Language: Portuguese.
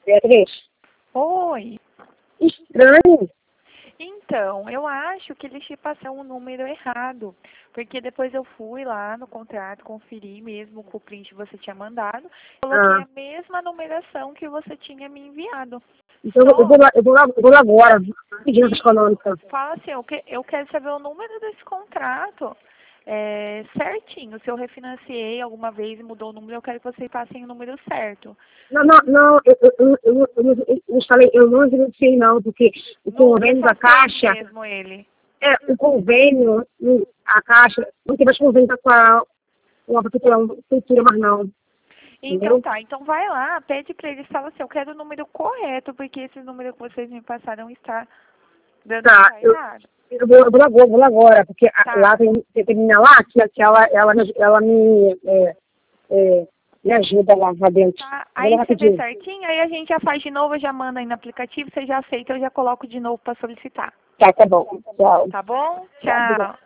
Beatriz, Oi. estranho. Então, eu acho que eles te passaram um número errado, porque depois eu fui lá no contrato, conferi mesmo com o print que você tinha mandado, coloquei a mesma numeração que você tinha me enviado. Então eu vou lá agora, pedindo as econômicas. Fala assim, eu quero saber o número desse contrato certinho. Se eu refinanciei alguma vez e mudou o número, eu quero que vocês passem o número certo. Não, eu falei, eu não evidenciei não, porque o convênio da Caixa, mesmo ele. o convênio, a Caixa, não tem mais convênio com a prefeitura, mas não. Então tá, então vai lá, pede pra eles, fala assim, eu quero o número correto, porque esse número que vocês me passaram está dando errado. Eu vou lá agora, porque lá tem menina lá que ela me ajuda lá dentro. Tá, aí você vê certinho, aí a gente já faz de novo, eu já mando aí no aplicativo, você já aceita, eu já coloco de novo para solicitar. Tá bom. Tchau. Tá bom? Tchau.